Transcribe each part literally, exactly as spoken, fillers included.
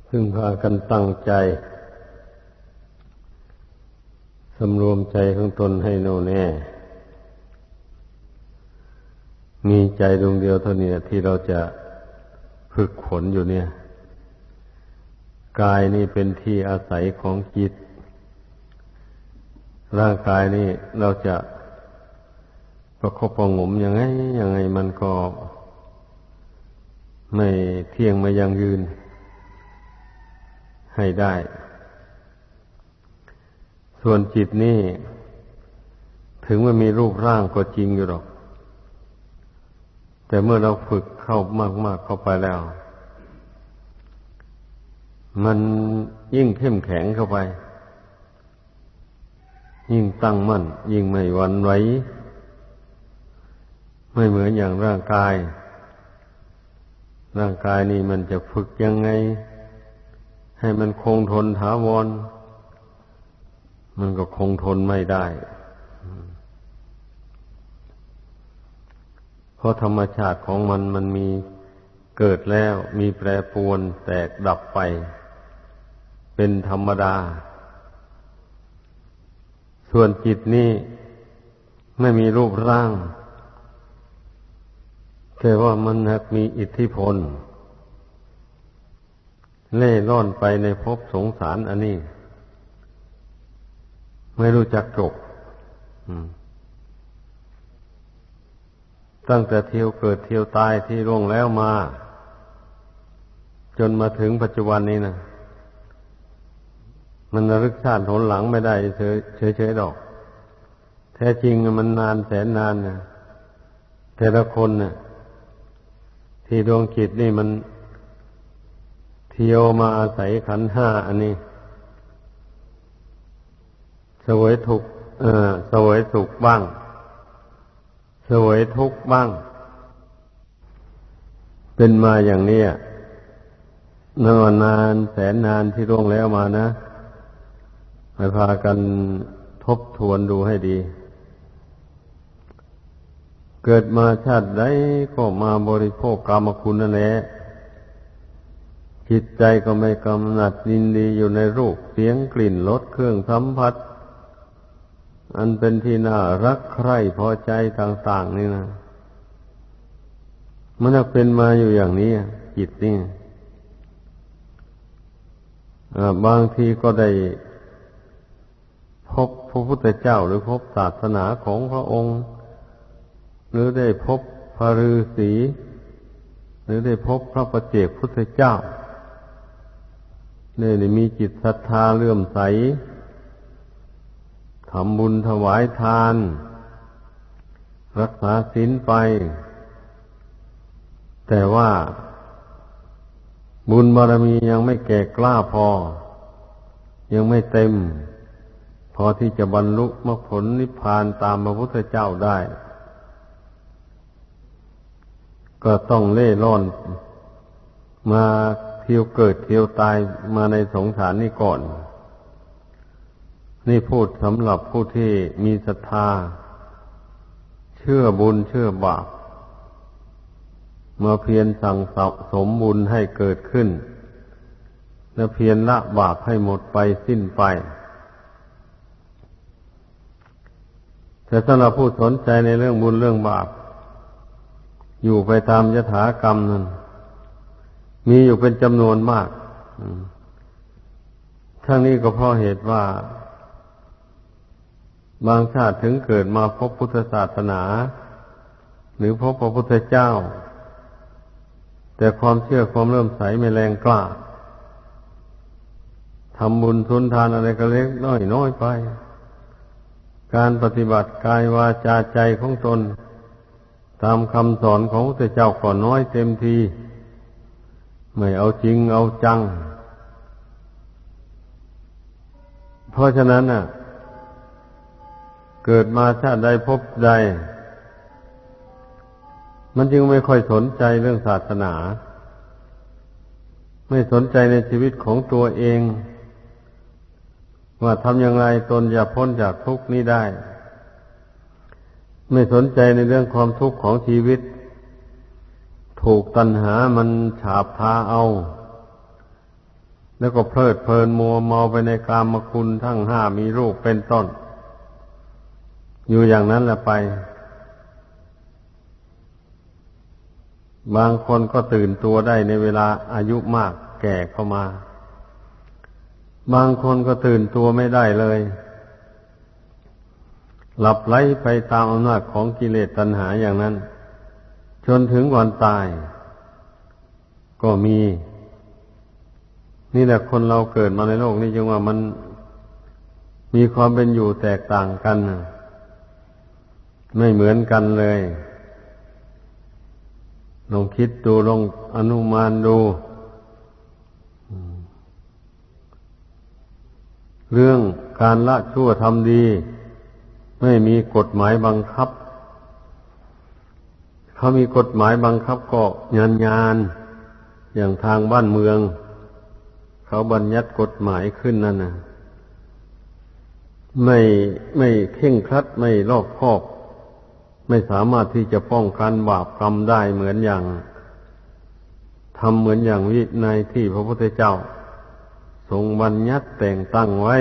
พึ่งพากันตั้งใจสำรวมใจของตนให้แน่วแน่มีใจดวงเดียวเท่านี้ที่เราจะฝึกฝนอยู่เนี่ยกายนี่เป็นที่อาศัยของจิตร่างกายนี่เราจะประคบประหงมยังไงยังไงมันก็ไม่เที่ยงไม่ยั่งยืนให้ได้ส่วนจิตนี่ถึงมันมีรูปร่างก็จริงอยู่หรอกแต่เมื่อเราฝึกเข้ามากๆเข้าไปแล้วมันยิ่งเข้มแข็งเข้าไปยิ่งตั้งมั่นยิ่งไม่หวั่นไหวไม่เหมือนอย่างร่างกายร่างกายนี่มันจะฝึกยังไงให้มันคงทนถาวรมันก็คงทนไม่ได้เพราะธรรมชาติของมันมันมีเกิดแล้วมีแปรปรวนแตกดับไปเป็นธรรมดาส่วนจิตนี่ไม่มีรูปร่างแต่ว่ามันมีอิทธิพลเล่ร่อนไปในภพสงสารอันนี้ไม่รู้จักจบตั้งแต่เที่ยวเกิดเที่ยวตายที่ล่วงแล้วมาจนมาถึงปัจจุบันนี้นะมันระลึกชาติหนหลังไม่ได้เฉยๆดอกแท้จริงมันนานแสนนานนะแต่ละคนน่ะที่ดวงจิตนี่มันเที่ยวมาอาศัยขันธ์ห้าอันนี้เสวยทุกข์เอ่อเสวยสุขบ้างเสวยทุกข์บ้างเป็นมาอย่างนี้นานนานแสนนานที่ล่วงแล้วมานะให้พากันทบทวนดูให้ดีเกิดมาชาติใดก็มาบริโภคกามคุณนั่นแหละจิตใจก็ไม่กำหนัดยินดีอยู่ในรูปเสียงกลิ่นรสเครื่องสัมผัสอันเป็นที่น่ารักใคร่พอใจต่างๆนี่นะมันจะเป็นมาอยู่อย่างนี้จิตนี่บางทีก็ได้พบพระพุทธเจ้าหรือพบศาสนาของพระองค์หรือได้พบพระฤาษีหรือได้พบพระปัจเจกพุทธเจ้าเนี่ยมีจิตศรัทธาเลื่อมใสทำบุญถวายทานรักษาศีลไปแต่ว่าบุญบารมียังไม่แก่กล้าพอยังไม่เต็มพอที่จะบรรลุมรรคผลนิพพานตามพระพุทธเจ้าได้ก็ต้องเล่ร่อนมาเที่ยวเกิดเที่ยวตายมาในสงสารนี่ก่อนนี่พูดสำหรับผู้ที่มีศรัทธาเชื่อบุญเชื่อบาปมาเพียรสั่งสมบุญให้เกิดขึ้นและเพียรละบาปให้หมดไปสิ้นไปแต่สำหรับผู้สนใจในเรื่องบุญเรื่องบาปอยู่ไปตามยถากรรมนั้นมีอยู่เป็นจำนวนมากทั้งนี้ก็เพราะเหตุว่าบางชาติถึงเกิดมาพบพุทธศาสนาหรือพบพระพุทธเจ้าแต่ความเชื่อความเริ่มใสไม่แรงกล้าทำบุญทุนทานอะไรก็เล็กน้อยน้อยไปการปฏิบัติกายวาจาใจของตนตามคำสอนของพระพุทธเจ้าก็น้อยเต็มทีไม่เอาจริงเอาจังเพราะฉะนั้นน่ะเกิดมาชาติใดพบใดมันจึงไม่ค่อยสนใจเรื่องศาสนาไม่สนใจในชีวิตของตัวเองว่าทำอย่างไรตนจะพ้นจากทุกข์นี้ได้ไม่สนใจในเรื่องความทุกข์ของชีวิตถูกตัณหามันฉาบทาเอาแล้วก็เพลิดเพลินมัวเมาไปในกามคุณทั้งห้ามีรูปเป็นต้นอยู่อย่างนั้นแหละไปบางคนก็ตื่นตัวได้ในเวลาอายุมากแก่เข้ามาบางคนก็ตื่นตัวไม่ได้เลยหลับไหลไปตามอำนาจของกิเลสตัณหาอย่างนั้นจนถึงวันตายก็มีนี่แหละคนเราเกิดมาในโลกนี้จึงว่ามันมีความเป็นอยู่แตกต่างกันไม่เหมือนกันเลยลองคิดดูลองอนุมานดูเรื่องการละชั่วทำดีไม่มีกฎหมายบังคับเขามีกฎหมายบังคับก็ยานยานอย่างทางบ้านเมืองเขาบัญญัติกฎหมายขึ้นนั่นนะไม่ไม่เคร่งครัดไม่รอบคอบไม่สามารถที่จะป้องกันบาปกรรมได้เหมือนอย่างทำเหมือนอย่างวินัยที่พระพุทธเจ้าทรงบัญญัติแต่งตั้งไว้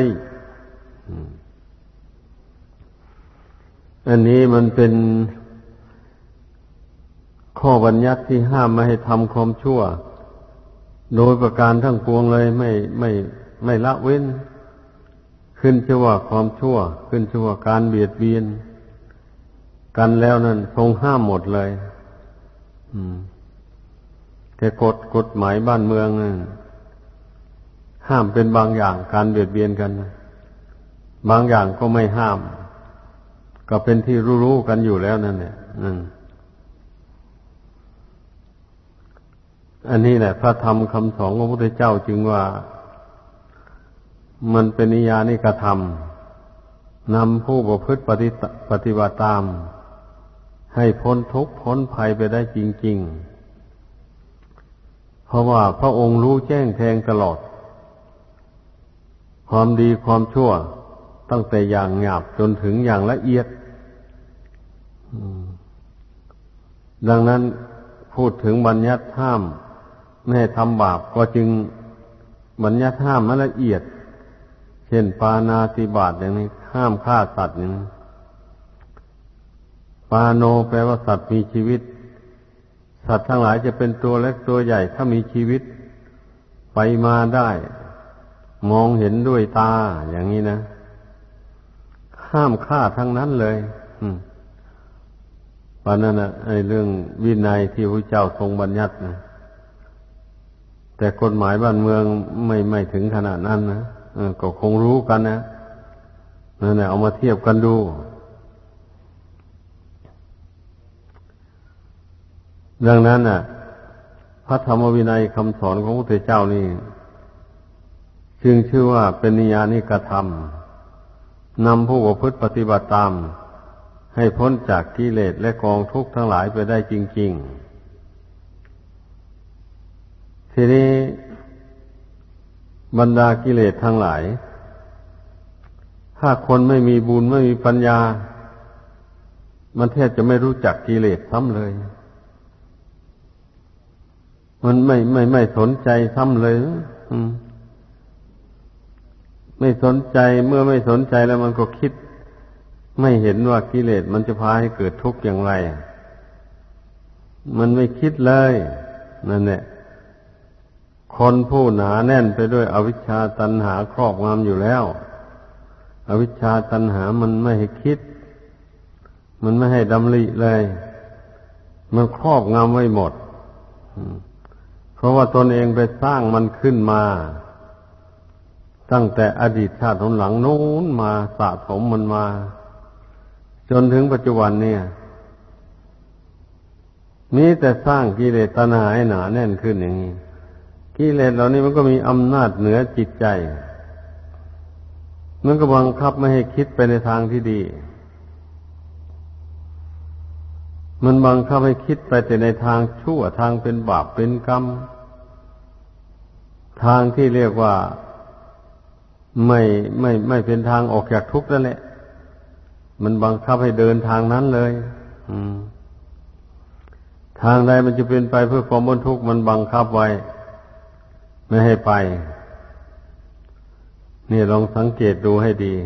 อันนี้มันเป็นข้อบัญญัติที่ห้ามไม่ให้ทำความชั่วโดยประการทั้งปวงเลยไม่ไม่ไม่ละเว้นขึ้นชื่อว่าความชั่วขึ้นชื่อว่าการเบียดเบียนกันแล้วนั่นทรงห้ามหมดเลยแต่กฎกฎหมายบ้านเมืองนั่นห้ามเป็นบางอย่างการเบียดเบียนกันบางอย่างก็ไม่ห้ามก็เป็นที่รู้ๆกันอยู่แล้วนั่นเนี่ยนั่นอันนี้แหละพระธรรมคำสอนของพระพุทธเจ้าจึงว่ามันเป็นนิยานิกธรรมนำผู้ประพฤติปฏิปฏิบัติตามให้พ้นทุกข์พ้นภัยไปได้จริงๆเพราะว่าพระองค์รู้แจ้งแทงตลอดความดีความชั่วตั้งแต่อย่างหยาบจนถึงอย่างละเอียดดังนั้นพูดถึงบัญญัติห้ามไม่ให้ทำบาปก็จึงบัญญัติห้ามมาละเอียดเช่นปาณาติบาตอย่างนี้ห้ามฆ่าสัตว์อย่างนี้ปาโนแปลว่าสัตว์มีชีวิตสัตว์ทั้งหลายจะเป็นตัวเล็กตัวใหญ่ถ้ามีชีวิตไปมาได้มองเห็นด้วยตาอย่างนี้นะห้ามฆ่าทั้งนั้นเลยเพราะนั่นนะไอ้เรื่องวินัยที่พระเจ้าทรงบัญญัตินะแต่กฎหมายบ้านเมืองไม่ไม่ถึงขนาดนั้นนะก็คงรู้กันนะนั่นแหละเอามาเทียบกันดูดังนั้นน่ะพระธรรมวินัยคำสอนของพระพุทธเจ้านี่จึงชื่อว่าเป็นนิยานิกธรรมนำผู้ประพฤติปฏิบัติตามให้พ้นจากกิเลสและกองทุกข์ทั้งหลายไปได้จริงๆทีนี้บรรดากิเลสทั้งหลายถ้าคนไม่มีบุญไม่มีปัญญามันแทบจะไม่รู้จักกิเลสซ้ำเลยมันไม่ไม่ไม่สนใจซ้ำเลยอืมไม่สนใจเมื่อไม่สนใจแล้วมันก็คิดไม่เห็นว่ากิเลสมันจะพาให้เกิดทุกข์อย่างไรมันไม่คิดเลยนั่นแหละคนผู้หนาแน่นไปด้วยอวิชชาตัณหาครอบงำอยู่แล้วอวิชชาตัณหามันไม่ให้คิดมันไม่ให้ดำริเลยมันครอบงำไว้หมดเพราะว่าตนเองไปสร้างมันขึ้นมาตั้งแต่อดีตชาติหลังโน้นมาสะสมมันมาจนถึงปัจจุบันเนี่ยมีแต่สร้างกิเลสตัณหาให้หนาแน่นขึ้นอย่างนี้กิเลสเหล่านี้มันก็มีอำนาจเหนือจิตใจมันก็บังคับไม่ให้คิดไปในทางที่ดีมันบังคับให้คิดไปแต่ในทางชั่วทางเป็นบาปเป็นกรรมทางที่เรียกว่าไม่ไม่ไม่เป็นทางออกจากทุกข์นั่นแหละมันบังคับให้เดินทางนั้นเลยอืมทางใดมันจะเป็นไปเพื่อความพ้นทุกข์มันบังคับไว้ไม่ให้ไปนี่ลองสังเกตดูให้ดี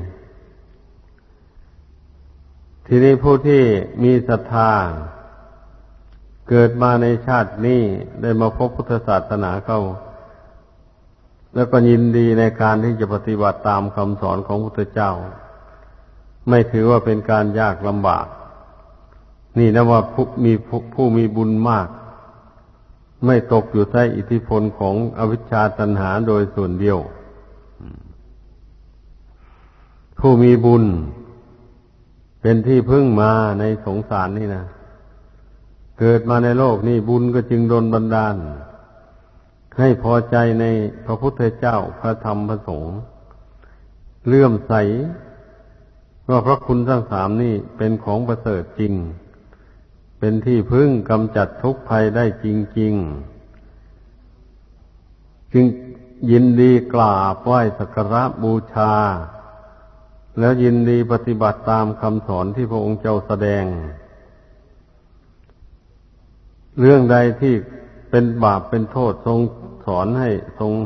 ทีนี้ผู้ที่มีศรัทธาเกิดมาในชาตินี้ได้มาพบพุทธศาสนาเข้าแล้วก็ยินดีในการที่จะปฏิบัติตามคำสอนของพุทธเจ้าไม่ถือว่าเป็นการยากลำบากนี่นะว่าผู้มีผู้มีบุญมากไม่ตกอยู่ใต้อิทธิพลของอวิชชาตัณหาโดยส่วนเดียวผู้มีบุญเป็นที่พึ่งมาในสงสารนี่นะเกิดมาในโลกนี่บุญก็จึงดลบันดาลให้พอใจในพระพุทธเจ้าพระธรรมพระสงฆ์เลื่อมใสว่าพระคุณทั้งสามนี่เป็นของประเสริฐจริงเป็นที่พึ่งกำจัดทุกข์ภัยได้จริงๆจึงยินดีกราบไหว้สักการะบูชาแล้วยินดีปฏิบัติตามคำสอนที่พระองค์เจ้าแสดงเรื่องใดที่เป็นบาปเป็นโทษทรงสอนให้ทรง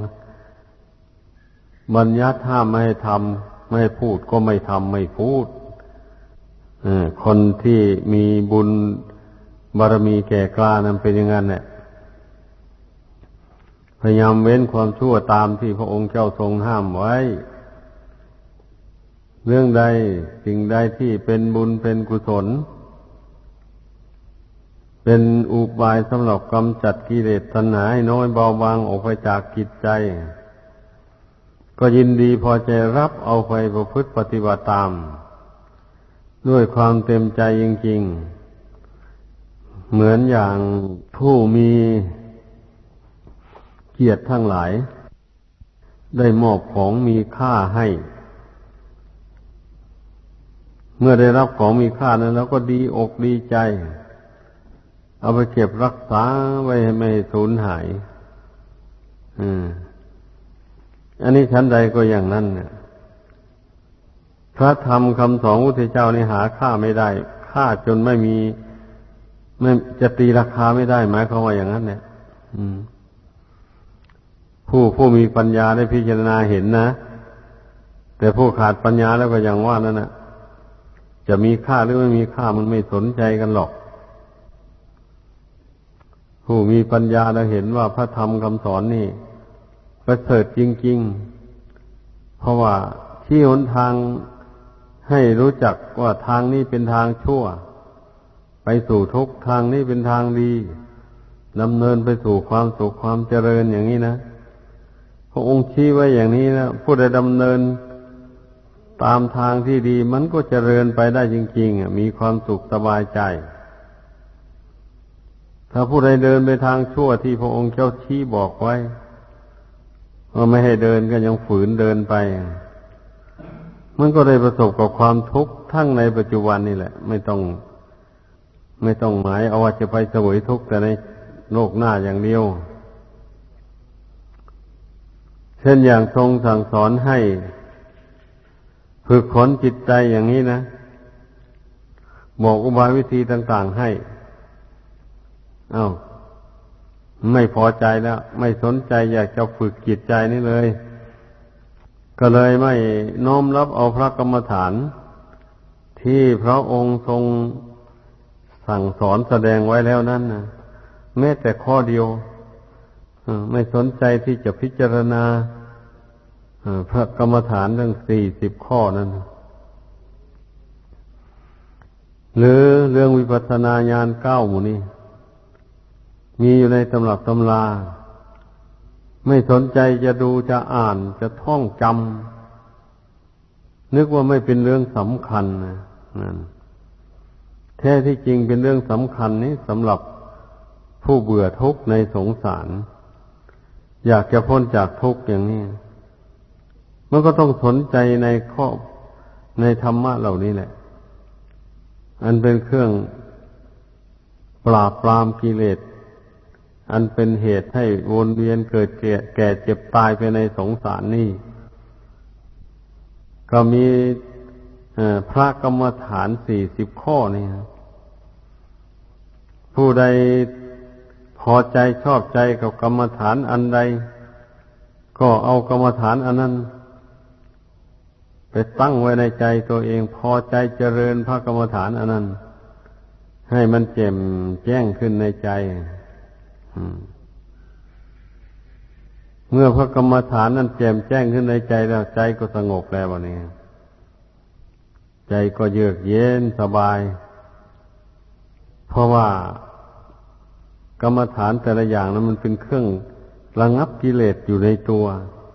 บัญญัติห้ามไม่ให้ทำไม่ให้พูดก็ไม่ทำไม่พูดคนที่มีบุญบารมีแก่กล้านั้นเป็นอย่างนั้นแหละพยายามเว้นความชั่วตามที่พระองค์เจ้าทรงห้ามไว้เรื่องใดสิ่งใดที่เป็นบุญเป็นกุศลเป็นอุบายสำหรับกำจัดกิเลสตัณหาให้น้อยเบาบางออกไปจากจิตใจก็ยินดีพอใจรับเอาไปประพฤติปฏิบัติตามด้วยความเต็มใจจริงๆเหมือนอย่างผู้มีเกียรติทั้งหลายได้มอบของมีค่าให้เมื่อได้รับของมีค่านั้นแล้วก็ดีอกดีใจเอาไปเก็บรักษาไว้ให้ไม่สูญหายอืมอันนี้ชั้นใดก็อย่างนั้นเนี่ยพระธรรมคำสอนพระพุทธเจ้านี่หาค่าไม่ได้ค่าจนไม่มีไม่จะตีราคาไม่ได้หมายความว่าอย่างนั้นเนี่ยอืมผู้ผู้มีปัญญาได้พิจารณาเห็นนะแต่ผู้ขาดปัญญาแล้วก็อย่างว่านั่นน่ะจะมีค่าหรือไม่มีค่ามันไม่สนใจกันหรอกผู้มีปัญญาได้เห็นว่าพระธรรมคำสอนนี่ประเสริฐจริงๆเพราะว่าชี้หนทางให้รู้จักว่าทางนี้เป็นทางชั่วไปสู่ทุกข์ทางนี้เป็นทางดีดำเนินไปสู่ความสุขความเจริญอย่างนี้นะพระองค์ชี้ไว้อย่างนี้นะผู้ใดดำเนินตามทางที่ดีมันก็เจริญไปได้จริงๆมีความสุขสบายใจถ้าผู้ใดเดินไปทางชั่วที่พระองค์เจ้าชี้บอกไว้ว่าไม่ให้เดินก็ยังฝืนเดินไปมันก็ได้ประสบกับความทุกข์ทั้งในปัจจุบันนี่แหละไม่ต้องไม่ต้องหมายเอาว่าจะไปเสวยทุกข์แต่ในโลกหน้าอย่างเดียวเช่นอย่างทรงสั่งสอนให้ฝึกฝนจิตใจอย่างนี้นะบอกอุบายวิธีต่างๆให้อ้าวไม่พอใจแล้วไม่สนใจอยากจะฝึกจิตใจนี่เลยก็เลยไม่น้อมรับเอาพระกรรมฐานที่พระองค์ทรงสั่งสอนแสดงไว้แล้วนั้นนะแม้แต่ข้อเดียวไม่สนใจที่จะพิจารณาพระกรรมฐานทั้งสี่สิบข้อนั้นหรือเรื่องวิปัสสนาญาณเก้าหมู่นี้มีอยู่ในตำรับตำราไม่สนใจจะดูจะอ่านจะท่องจำนึกว่าไม่เป็นเรื่องสำคัญนะนั่นแท้ที่จริงเป็นเรื่องสำคัญนี้สำหรับผู้เบื่อทุกข์ในสงสารอยากจะพ้นจากทุกข์อย่างนี้มันก็ต้องสนใจในข้อในธรรมะเหล่านี้แหละอันเป็นเครื่องปราบปรามกิเลสอันเป็นเหตุให้วนเวียนเกิดแก่แก่เจ็บตายไปในสงสารนี่ก็มีพระกรรมฐานสี่สิบข้อนี่ผู้ใดพอใจชอบใจกับกรรมฐานอันใดก็เอากรรมฐานอันนั้นไปตั้งไว้ในใจตัวเองพอใจเจริญพระกรรมฐานอันนั้นให้มันแจ่มแจ้งขึ้นในใจเมื่อพระกรรมฐานนั้นแจ่มแจ้งขึ้นในใจแล้วใจก็สงบแล้ววันนี้ใจก็เยือกเย็นสบายเพราะว่ากรรมฐานแต่ละอย่างนั้นมันเป็นเครื่องระงับกิเลสอยู่ในตัว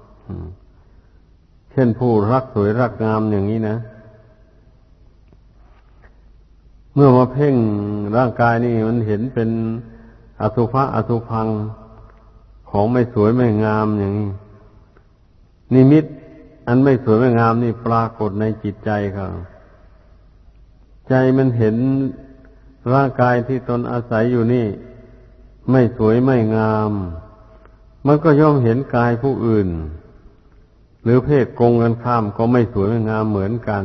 เช่นผู้รักสวยรักงามอย่างนี้นะเมื่อมาเพ่งร่างกายนี่มันเห็นเป็นอสุภะอสุภังของไม่สวยไม่งามอย่างนี้นิมิตอันไม่สวยไม่งามนี่ปรากฏในจิตใจเขาใจมันเห็นร่างกายที่ตนอาศัยอยู่นี่ไม่สวยไม่งามมันก็ย่อมเห็นกายผู้อื่นหรือเพศกงกันข้ามก็ไม่สวยไม่งามเหมือนกัน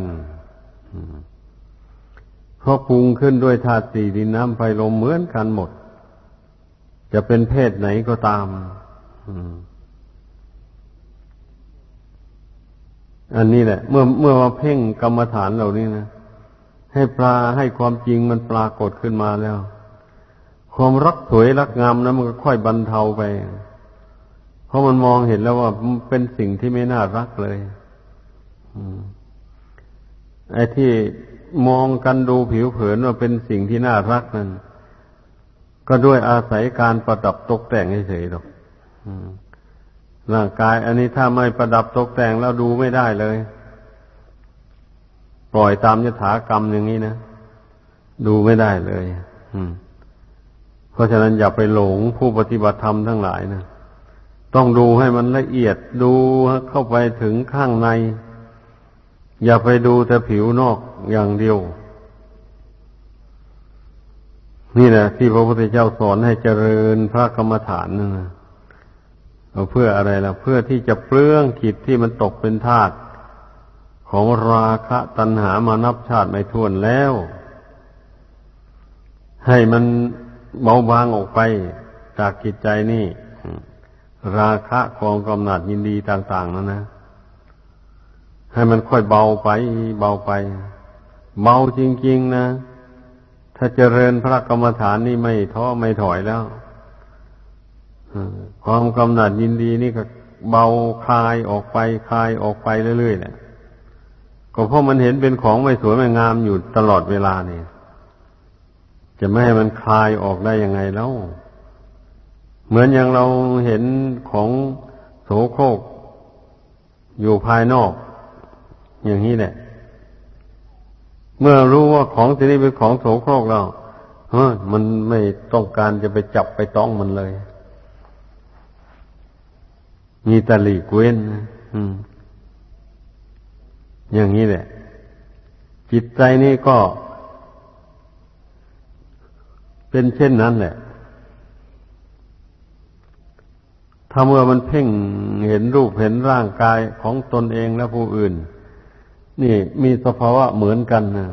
เพราะปรุงขึ้นด้วยธาตุสี่ดินน้ำไฟลมเหมือนกันหมดจะเป็นเพศไหนก็ตามอันนี้แหละเมื่อเมื่อมาเพ่งกรรมฐานเหล่านี้นะให้ปลาให้ความจริงมันปรากฏขึ้นมาแล้วความรักสวยรักงามนั้นมันก็ค่อยบรรเทาไปเพราะมันมองเห็นแล้วว่ามันเป็นสิ่งที่ไม่น่ารักเลยไอ้ที่มองกันดูผิวเผินว่าเป็นสิ่งที่น่ารักนั่นก็ด้วยอาศัยการประดับตกแต่งเฉยๆหรอกร่างกายอันนี้ถ้าไม่ประดับตกแต่งแล้วดูไม่ได้เลยปล่อยตามยถากรรมอย่างนี้นะดูไม่ได้เลยเพราะฉะนั้นอย่าไปหลงผู้ปฏิบัติธรรมทั้งหลายนะต้องดูให้มันละเอียดดูเข้าไปถึงข้างในอย่าไปดูแต่ผิวนอกอย่างเดียวนี่แหละที่พระพุทธเจ้าสอนให้เจริญพระกรรมฐานนั่นนะเอาเพื่ออะไรล่ะเพื่อที่จะเปลื้องจิตที่มันตกเป็นทาสของราคะตัณหามานับชาติไม่ถ้วนแล้วให้มันเบาบางออกไปจากจิตใจนี่ราคะความกำหนัดยินดีต่างๆนั่นนะให้มันค่อยเบาไปเบาไปเบาจริงๆนะถ้าเจริญพระกรรมฐานนี่ไม่ท้อไม่ถอยแล้วความกำหนัดยินดีนี่ก็เบาคลายออกไปคลายออกไปเรื่อยๆแหละก็เพราะมันเห็นเป็นของไม่สวยไม่งามอยู่ตลอดเวลาเนี่ยจะไม่ให้มันคลายออกได้ยังไงแล้วเหมือนอย่างเราเห็นของโสโครกอยู่ภายนอกอย่างนี้แหละเมื่อรู้ว่าของที่นี้เป็นของโสโครกแล้วเฮ้ยมันไม่ต้องการจะไปจับไปต้องมันเลยมีแต่หลีกเว้นอืมอย่างนี้แหละจิตใจนี่ก็เป็นเช่นนั้นแหละถ้าเมื่อมันเพ่งเห็นรูปเห็นร่างกายของตนเองและผู้อื่นนี่มีสภาวะเหมือนกันนะ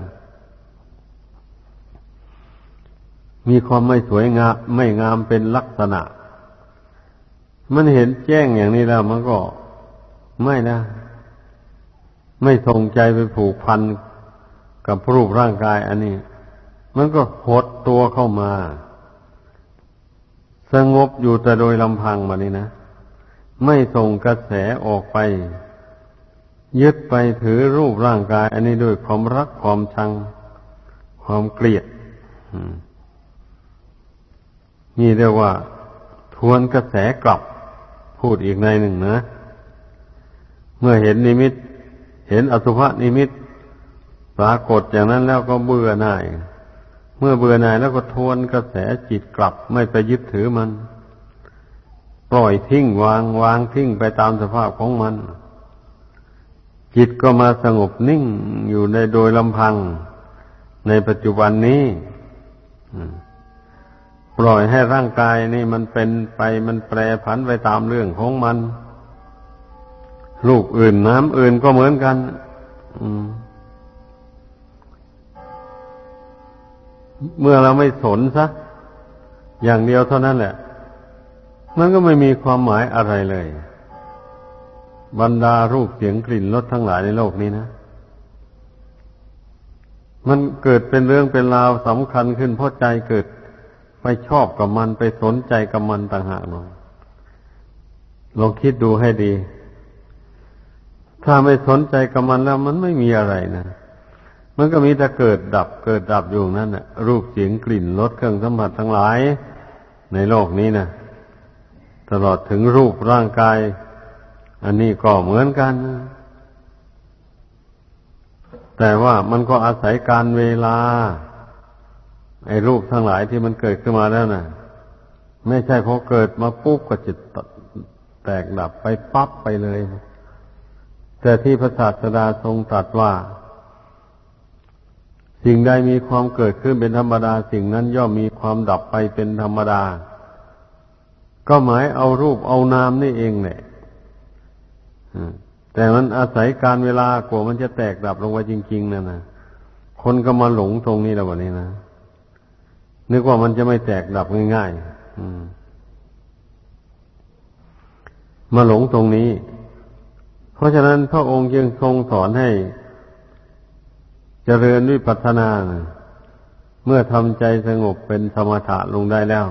มีความไม่สวยงามไม่งามเป็นลักษณะมันเห็นแจ้งอย่างนี้แล้วมันก็ไม่นะไม่ทรงใจไปผูกพันกับรูปร่างกายอันนี้มันก็หดตัวเข้ามาสงบอยู่แต่โดยลำพังมานี่นะไม่ส่งกระแสออกไปยึดไปถือรูปร่างกายอันนี้ด้วยความรักความชังความเกลียดนี่เรียกว่าทวนกระแสกลับพูดอีกในหนึ่งนะเมื่อเห็นนิมิตเห็นอสุภนิมิตปรากฏอย่างนั้นแล้วก็เบื่อหน่ายเมื่อเบื่อหน่ายแล้วก็ทวนกระแสจิตกลับไม่ไปยึดถือมันปล่อยทิ้งวางวางทิ้งไปตามสภาพของมันจิตก็มาสงบนิ่งอยู่ในโดยลำพังในปัจจุบันนี้ปล่อยให้ร่างกายนี่มันเป็นไปมันแปรผันไปตามเรื่องของมันลูกอื่นน้ำอื่นก็เหมือนกันเมื่อเราไม่สนซะอย่างเดียวเท่านั้นแหละมันก็ไม่มีความหมายอะไรเลยบรรดารูปเสียงกลิ่นรสทั้งหลายในโลกนี้นะมันเกิดเป็นเรื่องเป็นราวสำคัญขึ้นเพราะใจเกิดไปชอบกับมันไปสนใจกับมันต่างหากเนาะลองคิดดูให้ดีถ้าไม่สนใจกับมันแล้วมันไม่มีอะไรนะมันก็มีแต่เกิดดับเกิดดับอยู่นั่นน่ะรูปเสียงกลิ่นรสเครื่องสัมผัสทั้งหลายในโลกนี้นะตลอดถึงรูปร่างกายอันนี้ก็เหมือนกันแต่ว่ามันก็อาศัยการเวลาไอ้รูปทั้งหลายที่มันเกิดขึ้นมาแล้วน่ะไม่ใช่พอเกิดมาปุ๊บก็จะแตกดับไปปั๊บไปเลยแต่ที่พระศาสดาทรงตรัสว่าสิ่งใดมีความเกิดขึ้นเป็นธรรมดาสิ่งนั้นย่อมมีความดับไปเป็นธรรมดาก็หมายเอารูปเอานามนี่เองแหละแต่มันอาศัยการเวลากว่ามันจะแตกดับลงไปจริงๆนั่นนะคนก็มาหลงตรงนี้แล้ววันนี้นะนึกว่ามันจะไม่แตกดับง่ายๆมาหลงตรงนี้เพราะฉะนั้นพระองค์จึงทรงสอนให้เจริญวิปัสสนาเมื่อทำใจสงบเป็นสมถะลงได้แล้ว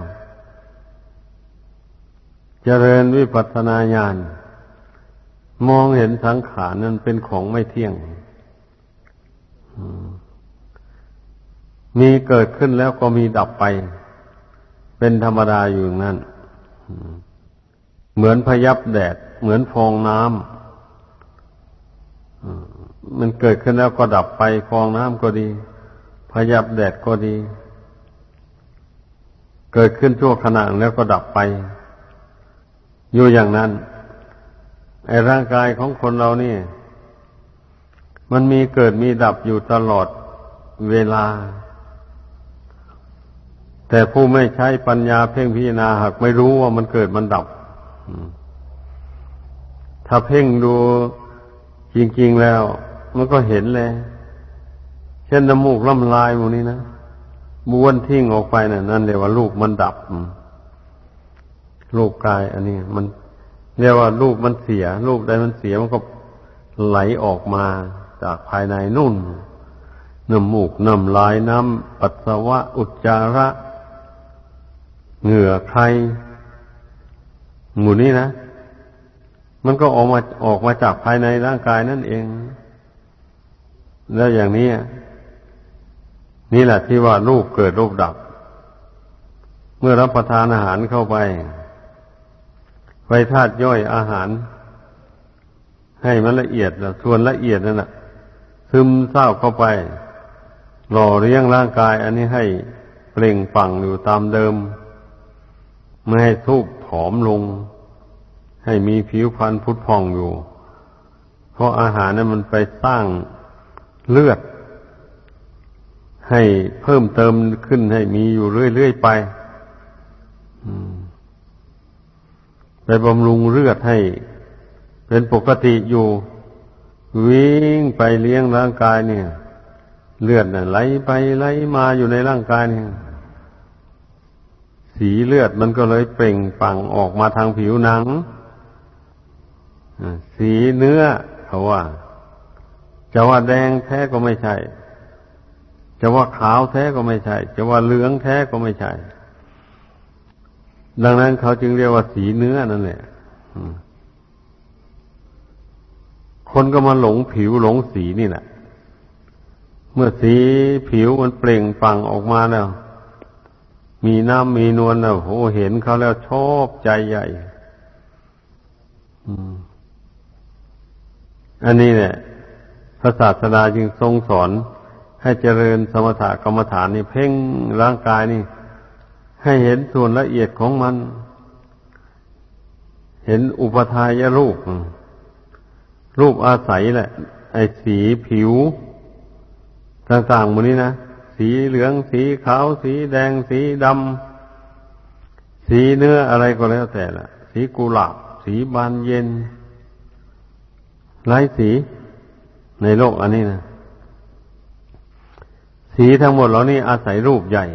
เจริญวิปัสสนาญาณมองเห็นสังขารนั้นเป็นของไม่เที่ยงมีเกิดขึ้นแล้วก็มีดับไปเป็นธรรมดาอยู่อย่างนั้นเหมือนพยับแดดเหมือนฟองน้ำมันเกิดขึ้นแล้วก็ดับไปฟองน้ำก็ดีพยับแดดก็ดีเกิดขึ้นชั่วขณะแล้วก็ดับไปอยู่อย่างนั้นไอ้ร่างกายของคนเรานี่มันมีเกิดมีดับอยู่ตลอดเวลาแต่ผู้ไม่ใช้ปัญญาเพ่งพิจารณาหากไม่รู้ว่ามันเกิดมันดับถ้าเพ่งดูจริงๆแล้วมันก็เห็นเลยเช่นน้ำมูกน้ำลายพวกนี้นะบ้วนทิ้งออกไปน่ะนั่นเรียกว่ารูปมันดับรูปกายอันนี้มันเรียกว่ารูปมันเสียรูปใดมันเสียมันก็ไหลออกมาจากภายในนุ่นน้ำมูกน้ำลายน้ำปัสสาวะอุจจาระเหงื่อใครหมู่นี้นะมันก็ออกมาออกมาจากภายในร่างกายนั่นเองแล้วอย่างนี้นี่แหละที่ว่ารูปเกิดรูปดับเมื่อรับประทานอาหารเข้าไปไปธาตุย่อยอาหารให้มันละเอียดแล้วส่วนละเอียดนั่นน่ะซึมซาบเข้าไปหล่อเลี้ยงร่างกายอันนี้ให้เปล่งปลั่งอยู่ตามเดิมไม่ให้ทุบผอมลงให้มีผิวพรรณพุทธพองอยู่เพราะอาหารนั้นมันไปสร้างเลือดให้เพิ่มเติมขึ้นให้มีอยู่เรื่อยๆไปไปบำรุงเลือดให้เป็นปกติอยู่วิ่งไปเลี้ยงร่างกายเนี่ยเลือดน่ะไหลไปไหลมาอยู่ในร่างกายเนี่ยสีเลือดมันก็เลยเปล่งปลั่งออกมาทางผิวหนังสีเนื้อเขาว่าจะว่าแดงแท้ก็ไม่ใช่จะว่าขาวแท้ก็ไม่ใช่จะว่าเหลืองแท้ก็ไม่ใช่ดังนั้นเขาจึงเรียกว่าสีเนื้อนั่นแหละคนก็มาหลงผิวหลงสีนี่แหละเมื่อสีผิวมันเปล่งปลั่งออกมาแล้วมีน้ำมีนวลแล้วโหเห็นเขาแล้วชอบใจใหญ่อันนี้เนี่ยพระศาสดาจึงทรงสอนให้เจริญสมถกรรมฐานนี่เพ่งร่างกายนี่ให้เห็นส่วนละเอียดของมันเห็นอุปทายรูปรูปอาศัยแหละไอ้สีผิวต่างๆหมดนี้นะสีเหลืองสีขาวสีแดงสีดำสีเนื้ออะไรก็แล้วแต่ละสีกุหลาบสีบานเย็นหลายสีในโลกอันนี้นะสีทั้งหมดเหล่านี้อาศัยรูปใหญ่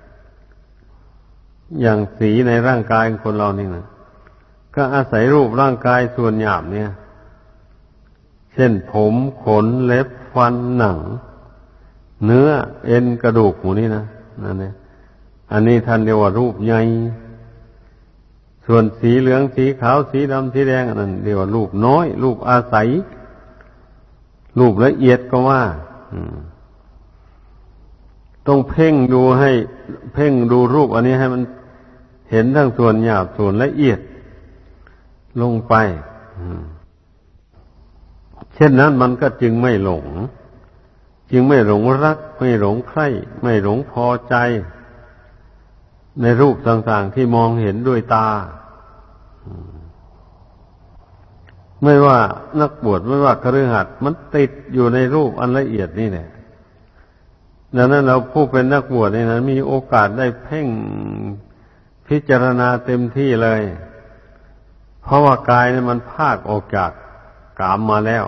อย่างสีในร่างกายของคนเรานี่นะก็อาศัยรูปร่างกายส่วนหยาบเนี่ยเช่นผมขนเล็บฟันหนังเนื้อเอ็นกระดูกหมูนี่นะนั่นเนี่ยอันนี้ท่านเรียกว่ารูปใหญ่ส่วนสีเหลืองสีขาวสีดำสีแดงนั่นเรียกว่ารูปน้อยรูปอาศัยรูปละเอียดก็ว่าต้องเพ่งดูให้เพ่งดูรูปอันนี้ให้มันเห็นทั้งส่วนหยาบส่วนละเอียดลงไปเช่นนั้นมันก็จึงไม่หลงจึงไม่หลงรักไม่หลงใคร่ไม่หลงพอใจในรูปต่างๆที่มองเห็นด้วยตาไม่ว่านักบวชไม่ว่าคฤหัสถ์มันติดอยู่ในรูปอันละเอียดนี่แหละดังนั้นเราผู้เป็นนักบวชนี่นะมีโอกาสได้เพ่งพิจารณาเต็มที่เลยเพราะว่ากายนี่มันพากออกจากกามมาแล้ว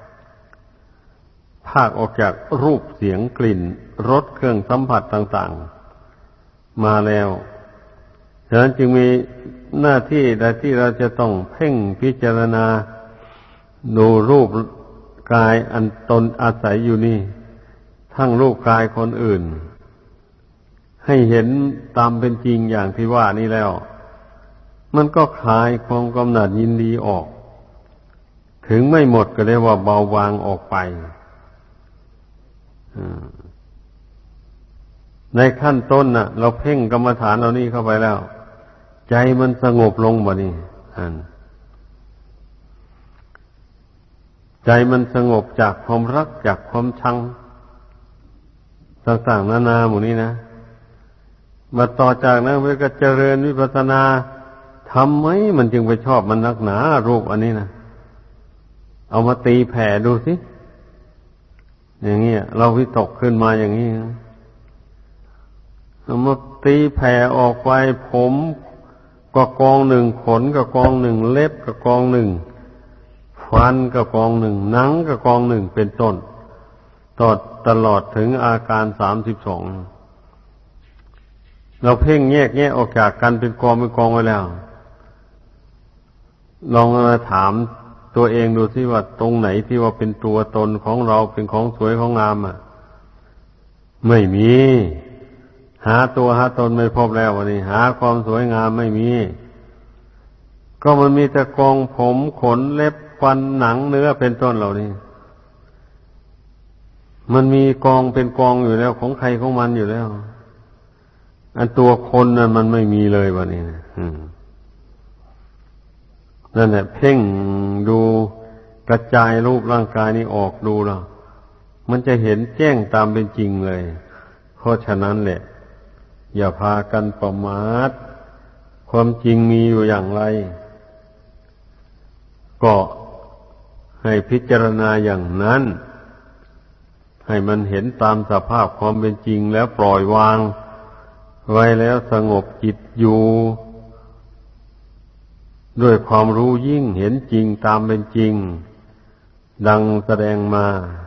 พากออกจากรูปเสียงกลิ่นรสเครื่องสัมผัสต่างๆมาแล้วฉะนั้นจึงมีหน้าที่ใดที่เราจะต้องเพ่งพิจารณาดูรูปกายอันตนอาศัยอยู่นี่ทั้งรูปกายคนอื่นให้เห็นตามเป็นจริงอย่างที่ว่านี่แล้วมันก็คลายความกำหนัดยินดีออกถึงไม่หมดก็เรียกว่าเบาบางออกไปในขั้นต้นน่ะเราเพ่งกรรมฐานเรานี่เข้าไปแล้วใจมันสงบลงบ่นี่อันใจมันสงบจากความรักจากความชังต่างๆนานาหมู่นี้นะมาต่อจากนั้นมันก็เจริญวิปัสสนาทำไมมันจึงไปชอบมันนักหนารูปอันนี้นะเอามาตีแผ่ดูสิอย่างนี้เราวิตกขึ้นมาอย่างนี้เอามาตีแผ่ออกไปผมก็กองหนึ่งขนก็กองหนึ่งเล็บก็กองหนึ่งฟันก็กองหนึ่งหนังก็กองหนึ่งเป็นต้นตอดตลอดถึงอาการสามสิบสองเราเพ่งแยกแยะออกจากกันเป็นกองเป็นกองไว้แล้วลองมาถามตัวเองดูสิว่าตรงไหนที่ว่าเป็นตัวตนของเราเป็นของสวยของงามอ่ะไม่มีหาตัวหาตนไม่พบแล้ววันนี้หาความสวยงามไม่มีก็มันมีแต่กองผมขนเล็บฟันหนังเนื้อเป็นต้นเหล่านี้มันมีกองเป็นกองอยู่แล้วของใครของมันอยู่แล้วอันตัวคนนั้นมันไม่มีเลยวันนี้นะนั่นแหละเพ่งดูกระจายรูปร่างกายนี้ออกดูแล้วมันจะเห็นแจ้งตามเป็นจริงเลยเพราะฉะนั้นแหละอย่าพากันประมาทความจริงมีอยู่อย่างไรก็ให้พิจารณาอย่างนั้นให้มันเห็นตามสภาพความเป็นจริงแล้วปล่อยวางไว้แล้วสงบจิตอยู่ด้วยความรู้ยิ่งเห็นจริงตามเป็นจริงดังแสดงมา